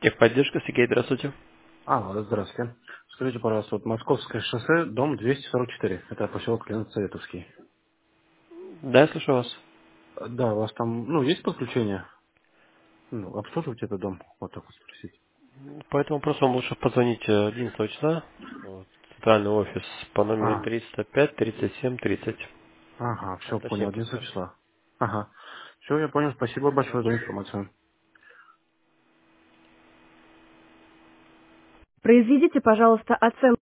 Техподдержка, Сергей, здравствуйте. Алло, здравствуйте. Скажите, пожалуйста, вот Московское шоссе, дом 244. Это поселок Ленинсоветовский. Да, я слышу вас. Да, у вас там, ну, есть подключение? Ну, обслуживаете этот дом? Вот так вот спросить. По этому вопросу вам лучше позвонить 11 числа в центральный офис по номеру А, 305 37 30. ага, все, понял, Уточним 11 просто. числа. Ага. Все, я понял, спасибо большое Все. за информацию. Произведите, пожалуйста, оценку.